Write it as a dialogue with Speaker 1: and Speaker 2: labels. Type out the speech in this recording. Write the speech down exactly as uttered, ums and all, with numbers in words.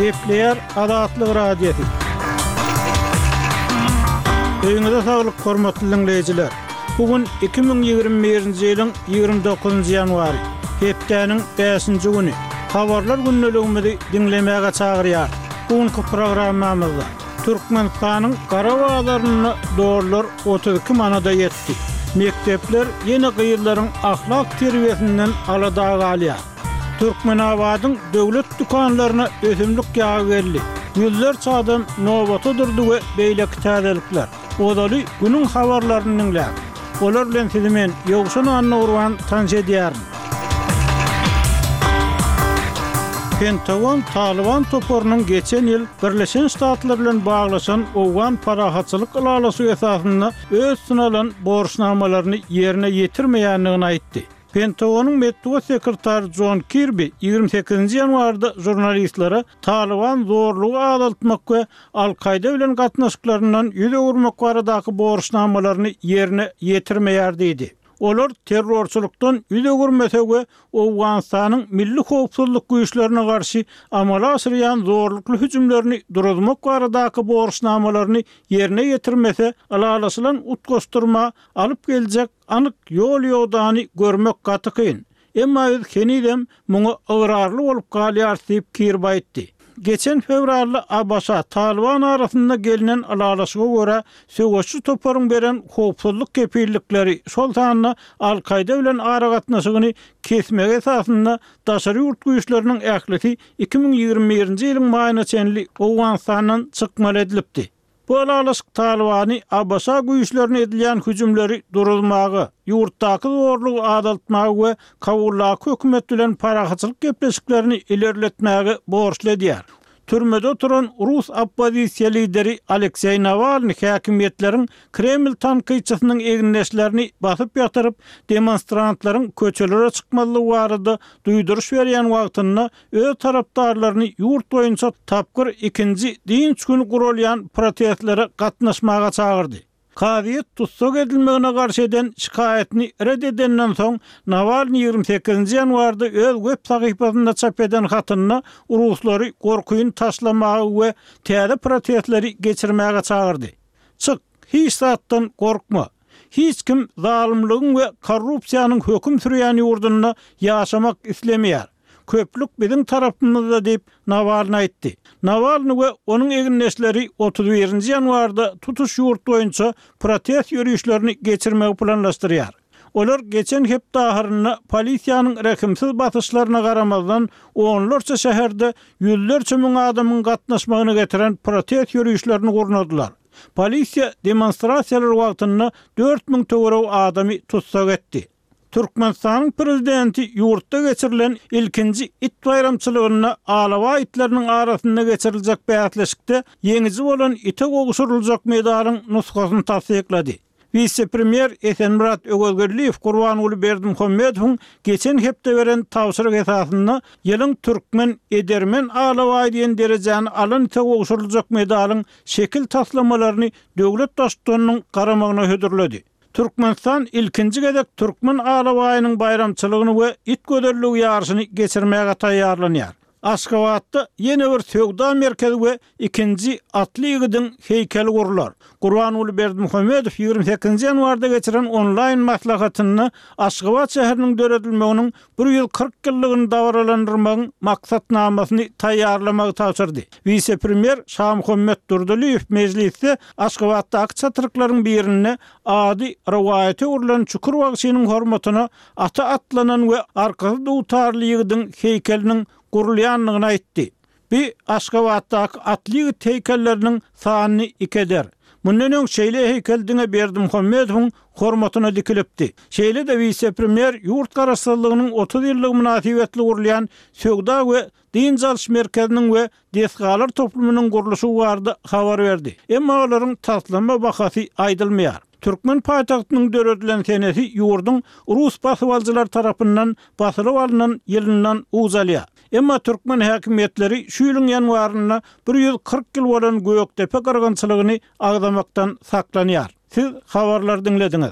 Speaker 1: Gepleyer Adatlyk radiosu. Öňüňizde saglyk, hormatly dinleyijiler. Bugün iki bin ýygrimi birinji ýylyň ýygrimi dokuzunjy ýanwary, hepdeniň beşinji güni. Habarlar günneligimizi dinlemäge çagyrýar. Bugünkü programmamyzda Türkmenistanyň Garabağlaryny doğrular otuz iki manada ýetdi. Mektepler ýene gyýyllaryň ahlak terbiyesinden alada galýar. Türkmenabadyň döwlet dukanlaryna ösümlik ýagy geldi. Yüzlerçe adam nowata durdy we beýle täzelikler. Odaly günüň habarlaryny dinlär. Olar bilen sizi men Ýogşan Anna Urban tanış edýärin. Pentagon Taliban toporunyň geçen ýyl Birleşen Ştatlar bilen baglaşan owgan parahatçylyk alasy esasynda öz synalan borçnamalaryny ýerine ýetirmeýändigini aýtdy. Pentagonun Metbuat sekretary John Kirby ýygrimi sekizinji ýanwarda jurnalistlere Taliban zorlugy azaltmak we Al-Qaida bilen gatnaşyklarynyň ýüze urmak baradaky borçnamalaryny ýerine ýetirmeýär diýdi. Olar terrorçulukdan ýüze urmese we Owganistanyň milli howpsuzlyk güýçlerine garşy amala asyrýan zorlukly hüjümlerini durutmak baradaky borçnamalaryny ýerine ýetirmese alalaslan utgosturma alyp geljek anyk ýol ýogdany görmek gaty kyn. Emma öz kenidem muňa ıgrarly bolup galýar diýip Kirby aýtdy. Geçen fevralda Abbasa Taliban arasında gelinen alalaşıga göre söwüşçü toparın beren howpsuzlyk kepillikleri şol taýda Al-Qaida bilen ara gatnaşygyny kesmek esasynda daşary ýurt güýçleriniň ählisi iki bin ýygrimi birinji ýylyň maýyna çenli Owganistanyň çykmaly edilipdi. Bu alalaşyk Talibany Abbasa güýçlerine edilýän hüjümleri durulmagy, ýurtdaky zorlugy azaltmagy we kabullaky hökümet bilen parahatçylyk gepleşiklerini ilerletmäge borçly edýär. Türmede oturan Rus oppozisiýa lideri Aleksey Navalny häkimetleriň Kreml tankyçysynyň eginleşlerini basyp ýatyryp demonstrantlaryň köçelere çykmalygy barada duýduruş berýän wagtynda öz tarapdarlaryny ýurt boýunça tapgyr ikinji dinç güni gurulýan protestlere gatnaşmaga çagyrdy. Kavyet tutsuk edilmegine garşy eden şikayetini reddedenden soň Navalny ýygrimi sekizinji ýanwarda öz web sahypasynda çap eden hatyna ruslary gorkuýun taşlamagy we täze protestleri geçirmäge çagyrdy. Çık, hiç zatdan gorkma. Hiç kim zalimligiň we korrupsiýanyň höküm sürýän ýurdunda ýaşamak islemeýär. Köplük bizim tarafımızda diýip Navalny aýtdy. Navalny we onuň eginleşleri otuz birinji ýanwarda tutuş ýurt boýunça protest ýürüýüşlerini geçirmegi planlaşdyrýar. Olar geçen hepde ahyryna polisiýanyň rekimsiz basyşlaryna garamazdan onlarça şäherde ýüzlerçe müň adamyň gatnaşmagyny getiren protest ýürüýüşlerini gurnadylar. Polisiýa demonstrasiýalar wagtynda dört müň töwerew adamy tutsak etdi. Türkmenistanyň prezidenti ýurtda geçirilen ilkinji it bayramçylygyna alawa itleriniň arasynda geçiriljek bätleşikde ýeňiji bolan ite goguşuryljak medalyň nusgasyny tasdiklady. Vice-premier Esenmurat Ögözgerliýew Gurbanuly Berdimuhammedowyň geçen hepde beren tawşyryk esasynda ýylyň türkmen edermen alawa diýen derejäni alan ite goguşuryljak medalyň şekil taslamalaryny döwlet daşdanynyň garamagyna hödürledi. Türkmenistan ilkinji gedek türkmen alawaýynyň bayramçylygyny we it göderligi ýarşyny geçirmäge taýýarlanýar. Aşgabatda ýene bir söwda merkezi we ikinji atly ýygydyň heykeli gurular. Gurbanuly Berdimuhammedow ýygrimi sekizinji ýanwarda geçiren onlaýn maslahatyny Aşgabat şäheriniň döredilmeginiň bir ýyl kırk ýyllygyny dawralandyrmagyň maksatnamasyny taýýarlamagy tapşyrdy. Vice-premier Şahmuhammed Durduliýew mejlisde Aşgabatdaky çatyrklaryň birine ady rawayaty urulan çukur wagşynyň hormatyna ata atlanan we arkasy dutarly ýygydyň heykeliniň gurulýanlygyny aýtdy. Bir Aşgabatdaky atly heykelleriniň sanyny ikeder. Mundan öň şeýle heykeldiňe Berdimuhammedowyň hormatyna dikilipdi. Şeýle de vice-premier ýurt garaşsyzlygynyň otuz ýyllyk münasibetli gurulýan söwda we din jalş merkeziniň we desgalar toplumynyň gurulşy barada habar berdi. Emma olaryň taslama bahasy aýdylmaýar. Türkmen paýtagtynyň döredilen senesi ýurdun Rus basywaljylar tarapyndan basylyp alynan ýylynyň uzalýar. Emma Türkmen häkimetleri şu ýylyň ýanwaryna bir ýüz kırk ýyl bolan Göktepe gyrgynçylygyny agdamakdan saklanýar. Siz habarlar dinlediňiz.